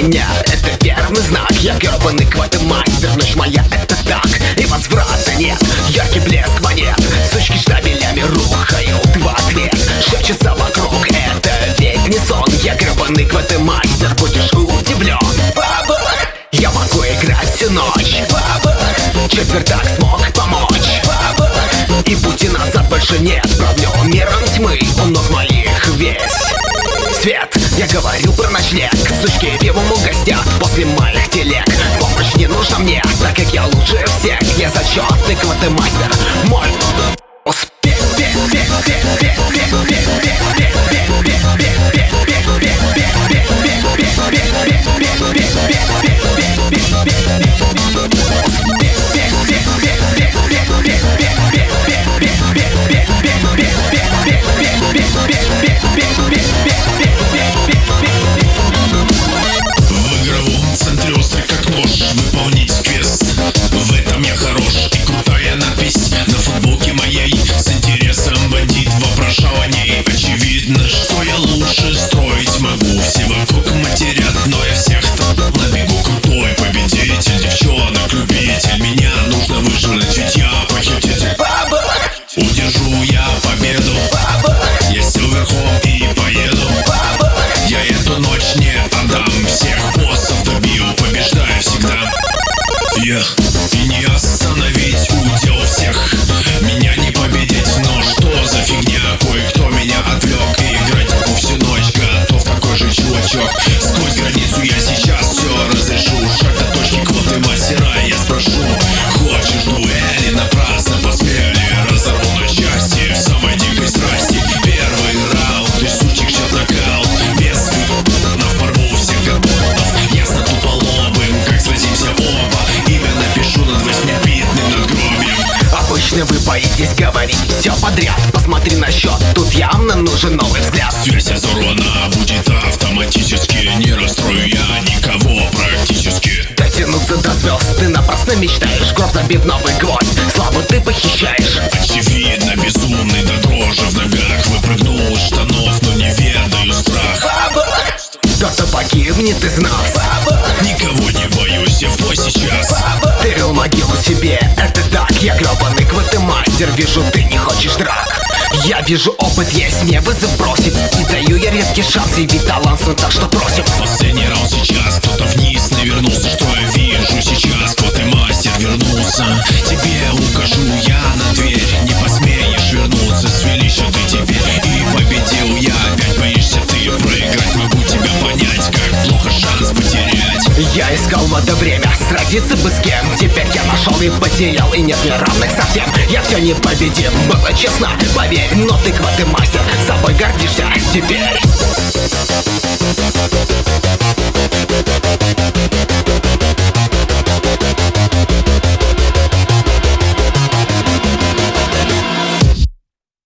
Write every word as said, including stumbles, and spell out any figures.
меня это верный знак. Я гребаный квадмастер, ночь моя это так, и возврата нет. Яркий блеск монет, сучки штабелями рухают в ответ. Шепчется вокруг, это ведь не сон. Я гребаный квадмастер, будешь удивлен. Бабах! Я могу играть всю ночь. Бабах! Четвертак смог помочь. Бабах! И пути назад больше нет. Правлю миром тьмы, у ног моих весь свет. Я говорю про ночлег, сучки пивом угостят после моих телег. Помощь не нужна мне, так как я лучше всех. Я зачетный квадмастер, мой успех. В игровом центре острый как нож, выполнить квест. В этом я хорош, и крутая надпись на футболке моей с интересом бандит вопрошал о ней. Очевидно, что я лучше строить могу. Все вокруг матерят, но я всех на бегу. Крутой победитель, девчонок любитель. Меня нужно выжрать, ведь я похититель. Удержу я победу, я сел верхом и поеду. Я эту ночь не отдам, всех боссов добью, побеждаю всегда. Я и не остановить удел всех, меня не победить, но что за фигня? Кое-кто меня отвлек, и играть могу всю ночь, готов такой же чувачок. Сквозь границу я сейчас все разрешу, шаг до точки квадмастера, я спрошу: хочешь дуэли? Напрасно посмели, разорву на части в самой дикой страсти. Первый раунд, и сучек сейчас нокаут, вес на форму всех готов. Ясно туполобым, как сразимся оба, имя напишу над восьмибитным надгробием. Обычно вы боитесь говорить все подряд. Посмотри на счет, тут явно нужен новый взгляд. Связь разорвана, будет автоматически. Не расстрою я никого практически. Дотянуться до звезд ты напрасно мечтаешь. Гроб забив новый гвоздь, славу ты похищаешь. Очевидно, безумный до дрожи в ногах. Выпрыгнул из штанов, но не ведаю страх. Кто-то погибнет из нас. Никого не боюсь, я в бой сейчас. Ты рыл могилу себе, это так. Я гребаный квадмастер, вижу, ты не хочешь драк. Я вижу, опыт есть, мне вызов бросить. И даю я редкий шанс, и ведь талант, ну так что просим. Последний раунд сейчас, кто-то вниз навернулся. Что я вижу сейчас? Квадмастер вернулся. Тебе укажу я на дверь, не посмеешь вернуться. Свели счеты теперь, и победил я. Опять боишься ты проиграть, могу тебя понять, как плохо шанс потерять. Я искал в это время сразиться бы с кем. Теперь я нашел и потерял, и нет мне равных совсем. Я все непобедим, было честно, поверь. Но ты квадмастер, собой гордишься теперь.